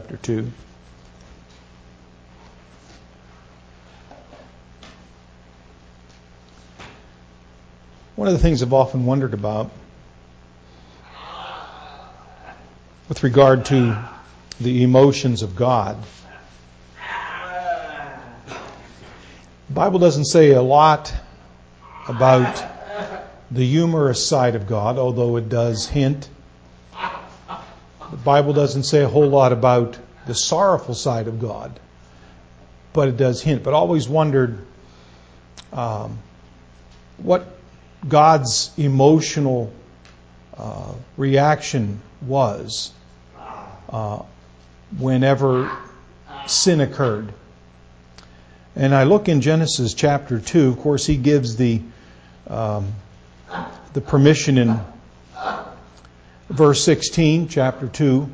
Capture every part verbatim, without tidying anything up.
chapter two. One of the things I've often wondered about with regard to the emotions of God, the Bible doesn't say a lot about the humorous side of God, although it does hint. The Bible doesn't say a whole lot about the sorrowful side of God, but it does hint. But I always wondered um, what God's emotional uh, reaction was uh, whenever sin occurred. And I look in Genesis chapter two. Of course, he gives the um, the permission in verse sixteen, chapter two.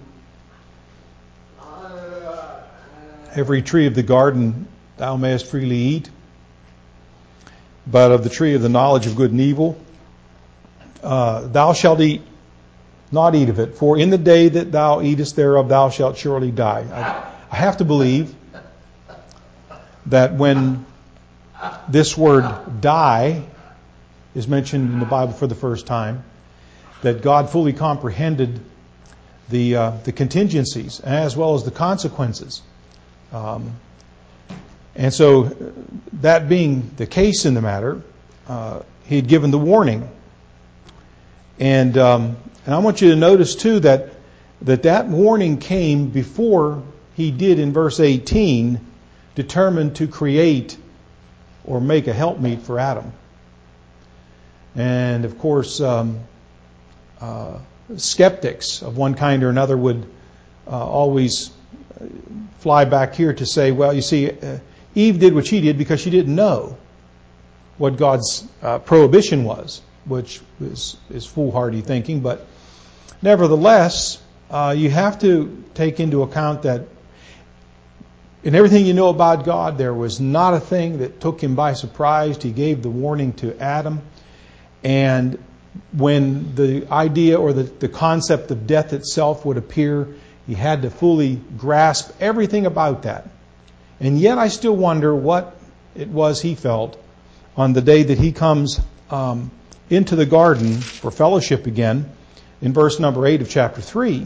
Every tree of the garden thou mayest freely eat, but of the tree of the knowledge of good and evil uh, thou shalt eat, not eat of it. For in the day that thou eatest thereof thou shalt surely die. I, I have to believe that when this word die is mentioned in the Bible for the first time, that God fully comprehended the uh, the contingencies as well as the consequences. Um, and so, that being the case in the matter, uh, he had given the warning. And um, and I want you to notice too that that that warning came before he did in verse eighteen determined to create or make a helpmeet for Adam. And of course, um, uh, skeptics of one kind or another would uh, always fly back here to say, well, you see, uh, Eve did what she did because she didn't know what God's uh, prohibition was, which is, is foolhardy thinking. But nevertheless, uh, you have to take into account that in everything you know about God, there was not a thing that took him by surprise. He gave the warning to Adam. And when the idea or the, the concept of death itself would appear, he had to fully grasp everything about that. And yet I still wonder what it was he felt on the day that he comes um, into the garden for fellowship again in verse number eight of chapter three.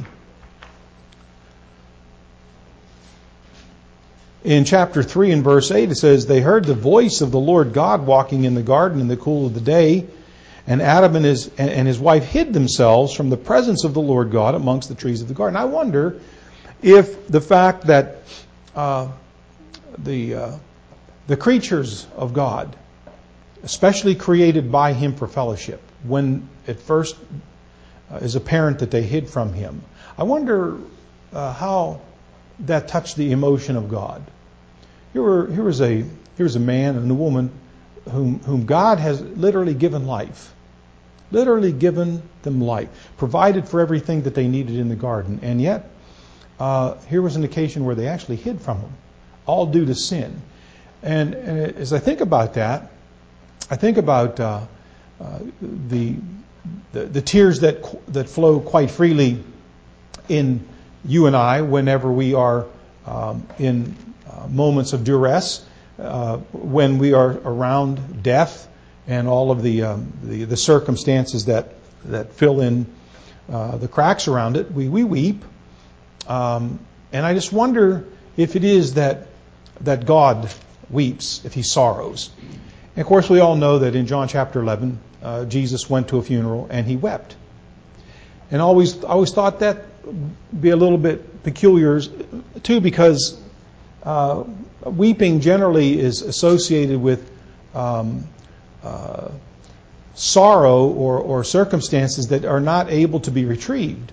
In chapter three and verse eight it says, they heard the voice of the Lord God walking in the garden in the cool of the day, and Adam and his and his wife hid themselves from the presence of the Lord God amongst the trees of the garden. I wonder if the fact that uh, the uh, the creatures of God, especially created by him for fellowship, when at first uh, is apparent that they hid from him, I wonder uh, how that touched the emotion of God. Here, were, here was a here was a man and a woman whom whom God has literally given life. Literally given them life, provided for everything that they needed in the garden, and yet uh, here was an occasion where they actually hid from him, all due to sin. And, and as I think about that, I think about uh, uh, the, the the tears that that flow quite freely in you and I whenever we are um, in uh, moments of duress, uh, when we are around death. And all of the, um, the the circumstances that that fill in uh, the cracks around it, we we weep, um, and I just wonder if it is that that God weeps, if He sorrows. And of course, we all know that in John chapter eleven, uh, Jesus went to a funeral and He wept. And always I always thought that would be a little bit peculiar too, because uh, weeping generally is associated with um, Uh, sorrow or, or circumstances that are not able to be retrieved.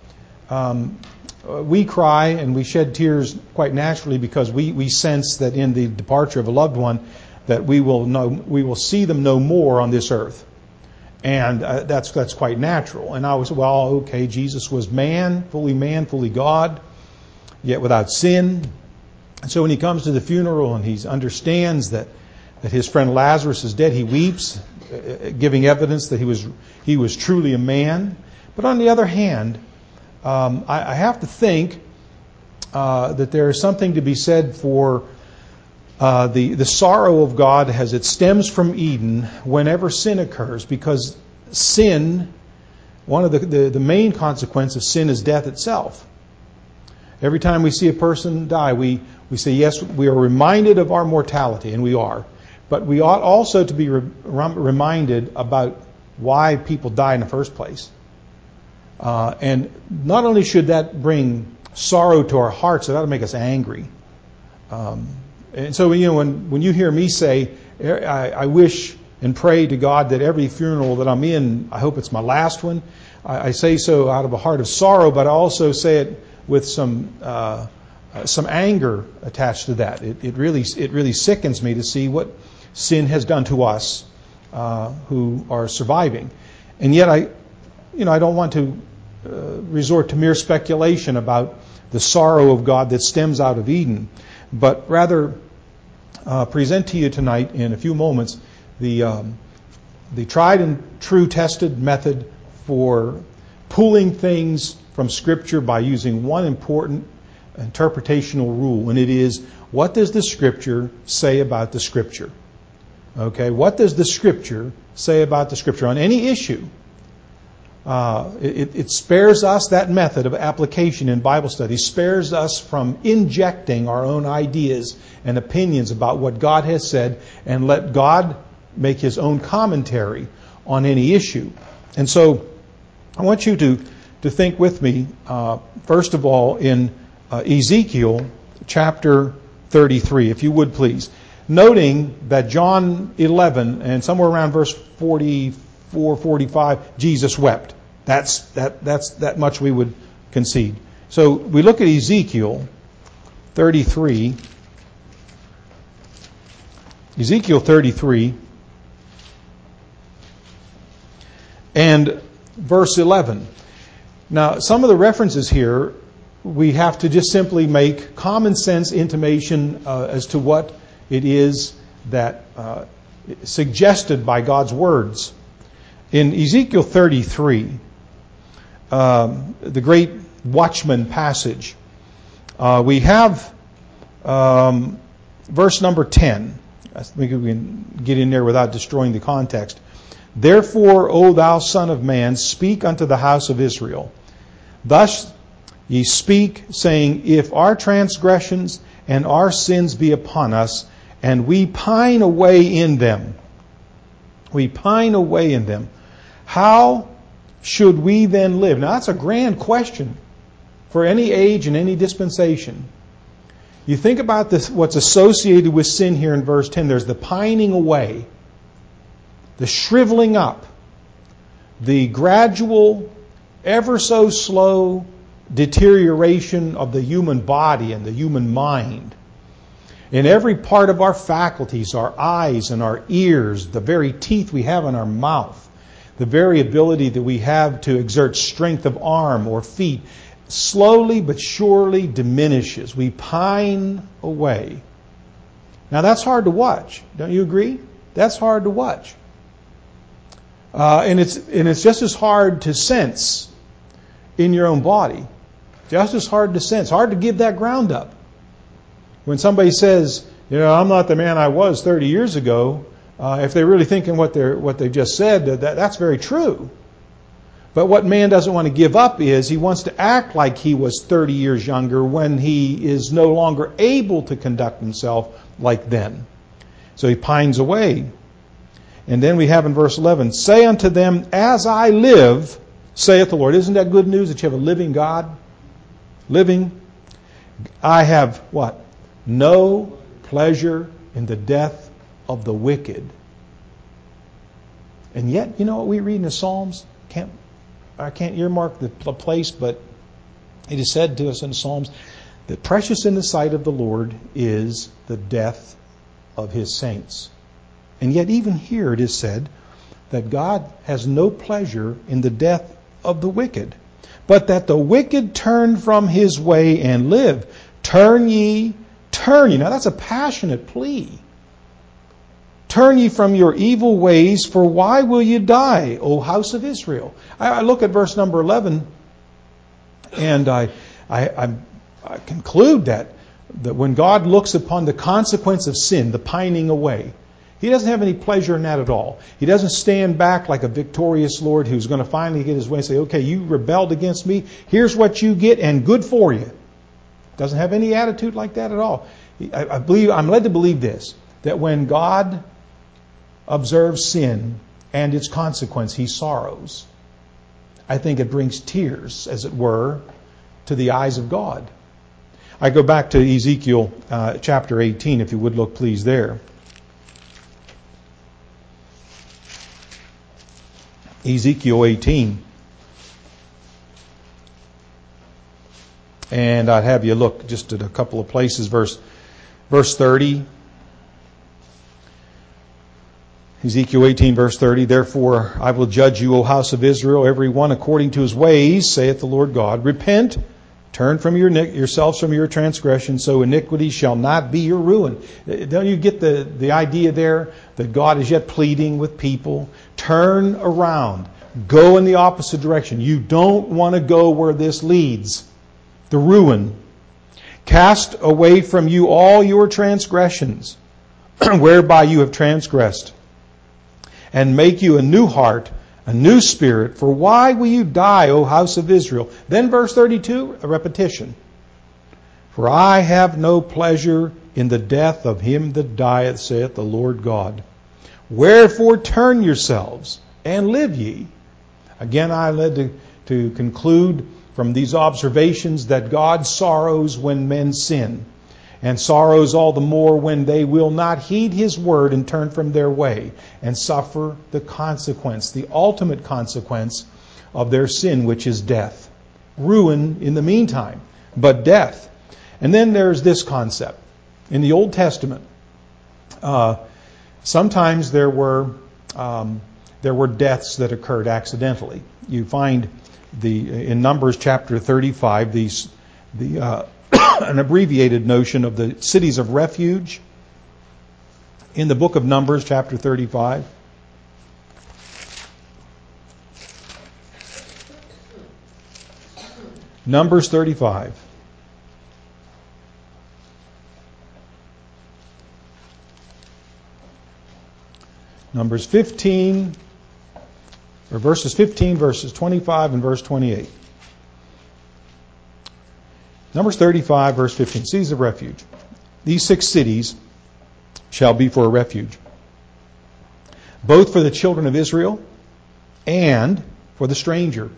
Um, we cry and we shed tears quite naturally because we, we sense that in the departure of a loved one that we will know, we will see them no more on this earth, and uh, that's that's quite natural. And I was well, okay, Jesus was man, fully man, fully God, yet without sin. And so when he comes to the funeral and he understands that. that his friend Lazarus is dead, he weeps, giving evidence that he was he was truly a man. But on the other hand, um, I, I have to think uh, that there is something to be said for uh, the, the sorrow of God as it stems from Eden whenever sin occurs, because sin, one of the, the, the main consequences of sin is death itself. Every time we see a person die, we, we say, yes, we are reminded of our mortality, and we are. But we ought also to be re- reminded about why people die in the first place. Uh, and not only should that bring sorrow to our hearts, it ought to make us angry. Um, and so, you know, when, when you hear me say, I, I wish and pray to God that every funeral that I'm in, I hope it's my last one, I, I say so out of a heart of sorrow, but I also say it with some uh, uh, some anger attached to that. It, it really it really sickens me to see what sin has done to us uh, who are surviving, and yet I, you know, I don't want to uh, resort to mere speculation about the sorrow of God that stems out of Eden, but rather uh, present to you tonight in a few moments the um, the tried and true tested method for pulling things from Scripture by using one important interpretational rule, and it is, what does the Scripture say about the Scripture? Okay, what does the Scripture say about the Scripture on any issue? Uh, it, it spares us that method of application in Bible study, spares us from injecting our own ideas and opinions about what God has said, and let God make His own commentary on any issue. And so I want you to to think with me, uh, first of all, in uh, Ezekiel chapter thirty-three, if you would please. Noting that John eleven and somewhere around verse forty-four, forty-five, Jesus wept. That's that that's that much we would concede. So we look at Ezekiel thirty-three. Ezekiel thirty-three and verse eleven. Now, some of the references here, we have to just simply make common sense intimation uh, as to what it is that uh, suggested by God's words. In Ezekiel thirty-three, um, the great watchman passage, uh, we have um, verse number ten. I think we can get in there without destroying the context. Therefore, O thou son of man, speak unto the house of Israel. Thus ye speak, saying, if our transgressions and our sins be upon us, and we pine away in them, we pine away in them, how should we then live? Now that's a grand question for any age and any dispensation. You think about this, what's associated with sin here in verse ten. There's the pining away, the shriveling up, the gradual, ever so slow deterioration of the human body and the human mind. In every part of our faculties, our eyes and our ears, the very teeth we have in our mouth, the very ability that we have to exert strength of arm or feet, slowly but surely diminishes. We pine away. Now that's hard to watch. Don't you agree? That's hard to watch. Uh, and it's and it's just as hard to sense in your own body. Just as hard to sense. Hard to give that ground up. When somebody says, you know, I'm not the man I was thirty years ago, uh, if they're really thinking what they're what they just said, that, that's very true. But what man doesn't want to give up is he wants to act like he was thirty years younger when he is no longer able to conduct himself like then. So he pines away. And then we have in verse eleven, say unto them, as I live, saith the Lord. Isn't that good news that you have a living God? Living. I have what? No pleasure in the death of the wicked. And yet, you know what we read in the Psalms? Can't I can't earmark the place, but it is said to us in the Psalms that precious in the sight of the Lord is the death of His saints. And yet even here it is said that God has no pleasure in the death of the wicked, but that the wicked turn from his way and live. Turn ye, turn ye. Now that's a passionate plea. Turn ye from your evil ways, for why will you die, O house of Israel? I, I look at verse number eleven, and I, I, I'm, uh, conclude that, that when God looks upon the consequence of sin, the pining away, He doesn't have any pleasure in that at all. He doesn't stand back like a victorious Lord who's going to finally get His way and say, okay, you rebelled against me. Here's what you get, and good for you. Doesn't have any attitude like that at all. I, I believe, I'm led to believe this, that when God observes sin and its consequence, He sorrows. I think it brings tears, as it were, to the eyes of God. I go back to Ezekiel uh, chapter eighteen, if you would look please there. Ezekiel eighteen. And I'd have you look just at a couple of places. Verse, verse thirty. Ezekiel eighteen, verse thirty. Therefore I will judge you, O house of Israel, every one according to his ways, saith the Lord God. Repent, turn from your yourselves from your transgression, so iniquity shall not be your ruin. Don't you get the, the idea there that God is yet pleading with people? Turn around. Go in the opposite direction. You don't want to go where this leads. The ruin. Cast away from you all your transgressions, whereby you have transgressed, and make you a new heart, a new spirit. For why will you die, O house of Israel? Then verse thirty-two, a repetition. For I have no pleasure in the death of him that dieth, saith the Lord God. Wherefore turn yourselves, and live ye. Again, I led to, to conclude from these observations that God sorrows when men sin, and sorrows all the more when they will not heed His word and turn from their way and suffer the consequence, the ultimate consequence of their sin, which is death. Ruin in the meantime, but death. And then there's this concept. In the Old Testament, uh, sometimes there were um, there were deaths that occurred accidentally. You find the in Numbers chapter thirty-five, these the uh, an abbreviated notion of the cities of refuge. In the book of Numbers chapter thirty-five. Numbers thirty-five. Numbers fifteen, or verses fifteen, verses twenty-five, and verse twenty-eight. Numbers thirty-five, verse fifteen. Cities of refuge. These six cities shall be for a refuge, both for the children of Israel and for the stranger,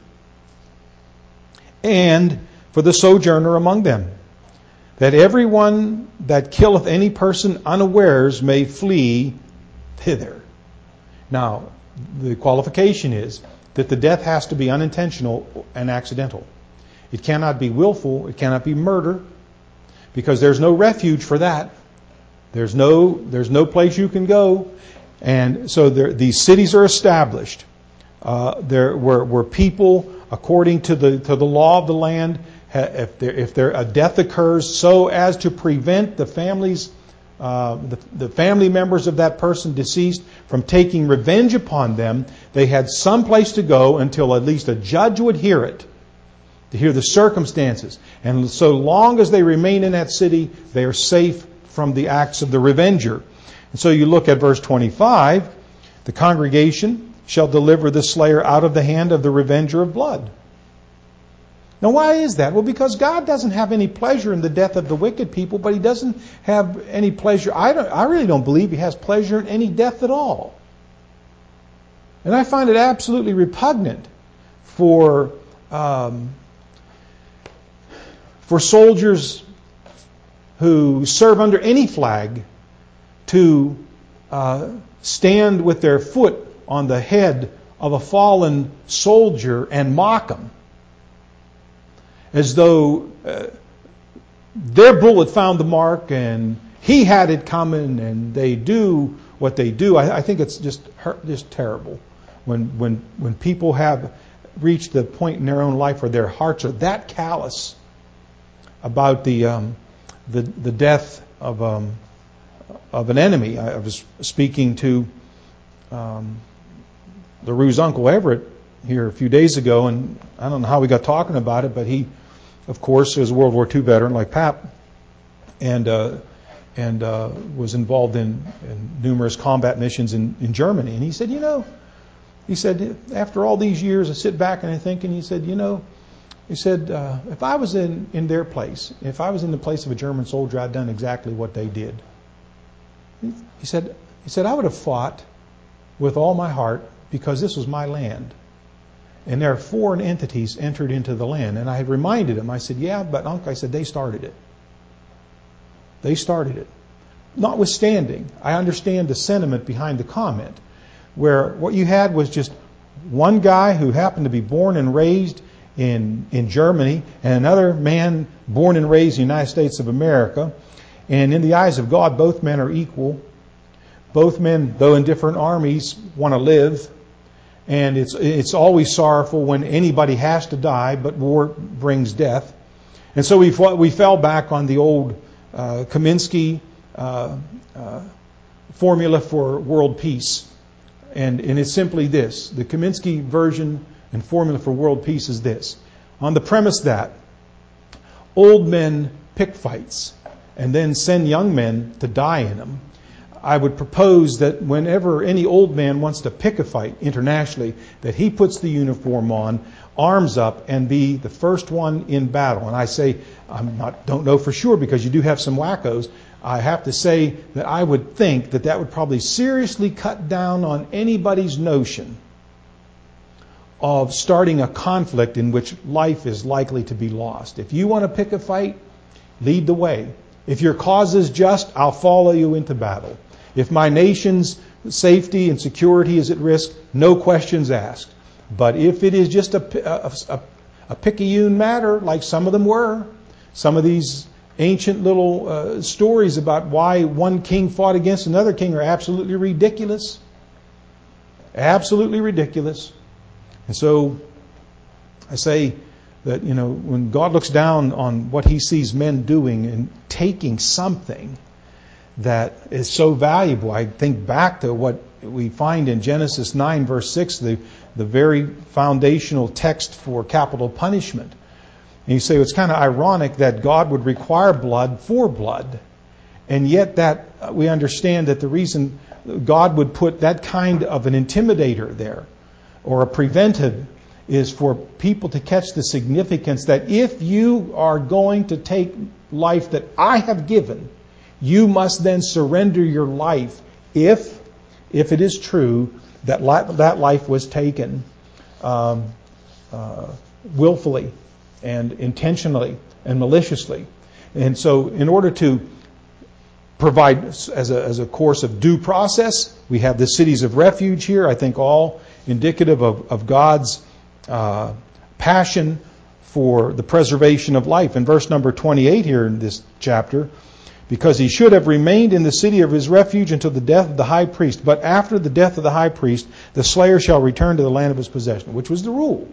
and for the sojourner among them, that everyone that killeth any person unawares may flee thither. Now, the qualification is that the death has to be unintentional and accidental. It cannot be willful. It cannot be murder, because there's no refuge for that. There's no there's no place you can go, and so there, these cities are established. Uh, there were, were people according to the to the law of the land. If there if there a death occurs, so as to prevent the families, uh, the, the family members of that person deceased from taking revenge upon them, they had some place to go until at least a judge would hear it, to hear the circumstances. And so long as they remain in that city, they are safe from the acts of the revenger. And so you look at verse twenty-five, the congregation shall deliver the slayer out of the hand of the revenger of blood. Now why is that? Well, because God doesn't have any pleasure in the death of the wicked people, but He doesn't have any pleasure. I, don't, I really don't believe He has pleasure in any death at all. And I find it absolutely repugnant for um, for soldiers who serve under any flag to uh, stand with their foot on the head of a fallen soldier and mock him, as though uh, their bullet found the mark and he had it coming, and they do what they do. I, I think it's just just terrible when when when people have reached the point in their own life where their hearts are that callous about the um, the the death of um, of an enemy. I was speaking to um, LaRue's uncle Everett here a few days ago, and I don't know how we got talking about it, but he of course, is a World War Two veteran like Pap, and uh, and uh, was involved in, in numerous combat missions in, in Germany. And he said, you know, he said, after all these years, I sit back and I think, and he said, you know, he said, uh, if I was in, in their place, if I was in the place of a German soldier, I'd done exactly what they did. He said, he said, I would have fought with all my heart because this was my land. And there are foreign entities entered into the land. And I had reminded him, I said, yeah, but Uncle, I said, they started it. They started it. Notwithstanding, I understand the sentiment behind the comment, where what you had was just one guy who happened to be born and raised in in Germany, and another man born and raised in the United States of America. And in the eyes of God, both men are equal. Both men, though in different armies, want to live. And it's it's always sorrowful when anybody has to die, but war brings death. And so we we fell back on the old uh, Kaminsky uh, uh, formula for world peace. And, and it's simply this. The Kaminsky version and formula for world peace is this. On the premise that old men pick fights and then send young men to die in them, I would propose that whenever any old man wants to pick a fight internationally, that he puts the uniform on, arms up, and be the first one in battle. And I say, I not don't know for sure because you do have some wackos. I have to say that I would think that that would probably seriously cut down on anybody's notion of starting a conflict in which life is likely to be lost. If you want to pick a fight, lead the way. If your cause is just, I'll follow you into battle. If my nation's safety and security is at risk, no questions asked. But if it is just a, a, a, a picayune matter, like some of them were, some of these ancient little uh, stories about why one king fought against another king are absolutely ridiculous. Absolutely ridiculous. And so I say that, you know, when God looks down on what he sees men doing and taking something that is so valuable, I think back to what we find in Genesis nine, verse six, the, the very foundational text for capital punishment. And you say, well, it's kind of ironic that God would require blood for blood. And yet that we understand that the reason God would put that kind of an intimidator there, or a preventive, is for people to catch the significance that if you are going to take life that I have given, you must then surrender your life if, if it is true that li- that life was taken um, uh, willfully and intentionally and maliciously. And so in order to provide as a, as a course of due process, we have the cities of refuge here, I think all indicative of, of God's uh, passion for the preservation of life. In verse number twenty-eight here in this chapter, because he should have remained in the city of his refuge until the death of the high priest. But after the death of the high priest, the slayer shall return to the land of his possession, which was the rule.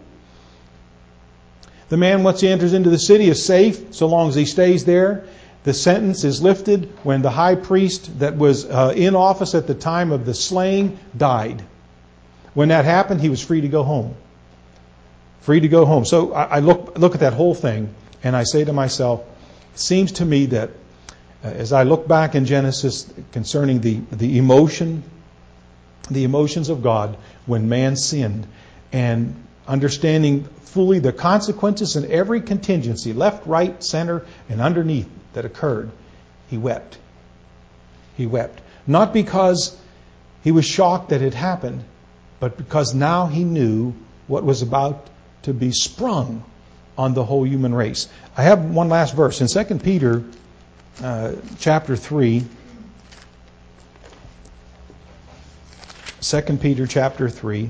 The man, once he enters into the city, is safe so long as he stays there. The sentence is lifted when the high priest that was uh, in office at the time of the slaying died. When that happened, he was free to go home. Free to go home. So I, I look look at that whole thing, and I say to myself, it seems to me that uh, as I look back in Genesis concerning the, the emotion, the emotions of God when man sinned, and understanding fully the consequences and every contingency, left, right, center, and underneath that occurred, he wept. He wept. Not because he was shocked that it happened, but because now he knew what was about to be sprung on the whole human race. I have one last verse. In Second Peter uh, chapter three, Second Peter chapter three,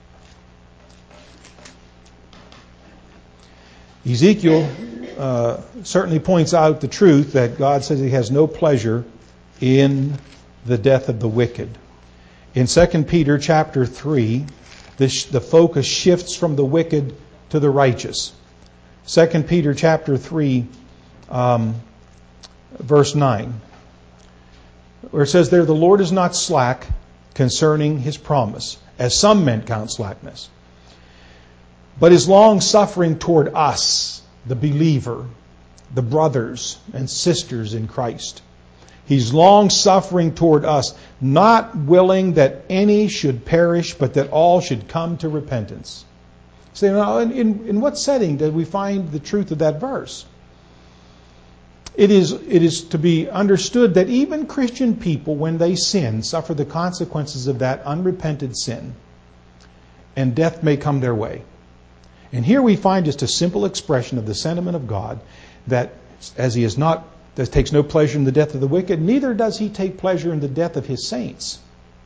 Ezekiel uh, certainly points out the truth that God says he has no pleasure in the death of the wicked. In Second Peter chapter three, this, the focus shifts from the wicked to the righteous. Second Peter chapter three, um, verse nine, where it says there, the Lord is not slack concerning his promise, as some men count slackness, but is long suffering toward us, the believer, the brothers and sisters in Christ. He's long-suffering toward us, not willing that any should perish, but that all should come to repentance. So now, in, in what setting did we find the truth of that verse? It is, it is to be understood that even Christian people, when they sin, suffer the consequences of that unrepented sin, and death may come their way. And here we find just a simple expression of the sentiment of God that as He is not that takes no pleasure in the death of the wicked, neither does He take pleasure in the death of His saints.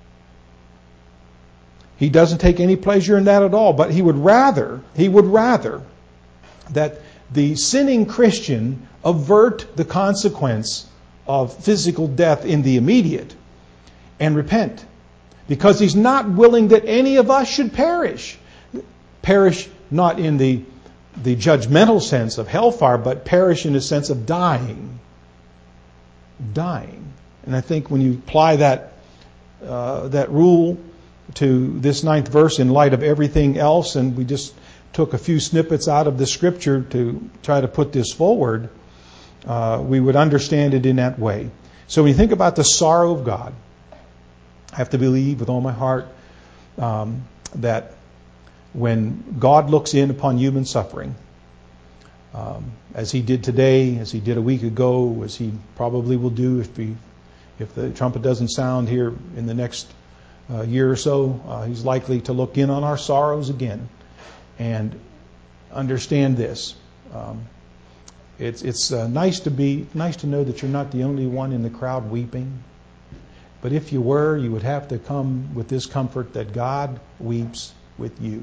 He doesn't take any pleasure in that at all, but He would rather, He would rather that the sinning Christian avert the consequence of physical death in the immediate and repent. Because He's not willing that any of us should perish. Perish not in the, the judgmental sense of hellfire, but perish in the sense of dying. Dying. And I think when you apply that uh, that rule to this ninth verse in light of everything else, and we just took a few snippets out of the Scripture to try to put this forward, uh, we would understand it in that way. So when you think about the sorrow of God, I have to believe with all my heart um, that when God looks in upon human suffering, Um, as He did today, as He did a week ago, as He probably will do if he, if the trumpet doesn't sound here in the next uh, year or so, uh, He's likely to look in on our sorrows again and understand this. Um, it's it's uh, nice to be nice to know that you're not the only one in the crowd weeping, but if you were, you would have to come with this comfort that God weeps with you.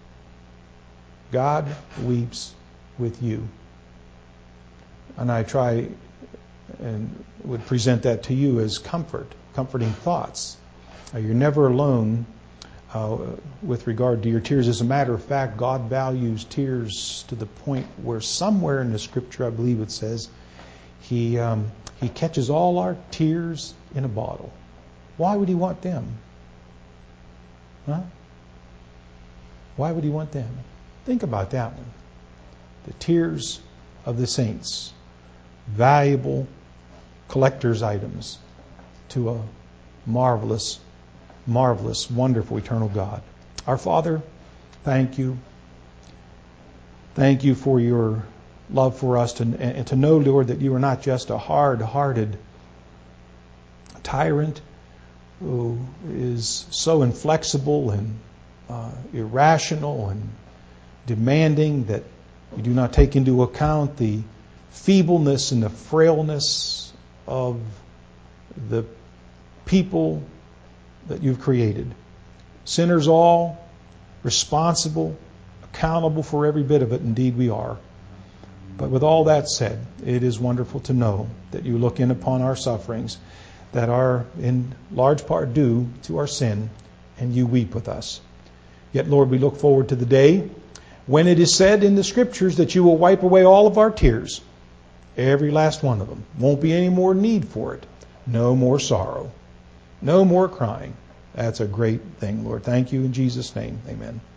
God weeps with you. And I try and would present that to you as comfort, comforting thoughts. Uh, you're never alone uh, with regard to your tears. As a matter of fact, God values tears to the point where somewhere in the Scripture, I believe it says, He um, He catches all our tears in a bottle. Why would He want them? Huh? Why would He want them? Think about that one. The tears of the saints, valuable collector's items to a marvelous, marvelous, wonderful, eternal God. Our Father, thank You. Thank You for Your love for us, to, and to know, Lord, that You are not just a hard-hearted tyrant who is so inflexible and uh, irrational and demanding that You do not take into account the feebleness and the frailness of the people that You've created. Sinners all, responsible, accountable for every bit of it. Indeed we are. But with all that said, it is wonderful to know that You look in upon our sufferings that are in large part due to our sin, and You weep with us. Yet, Lord, we look forward to the day when it is said in the Scriptures that You will wipe away all of our tears, every last one of them. Won't be any more need for it. No more sorrow. No more crying. That's a great thing, Lord. Thank You in Jesus' name. Amen.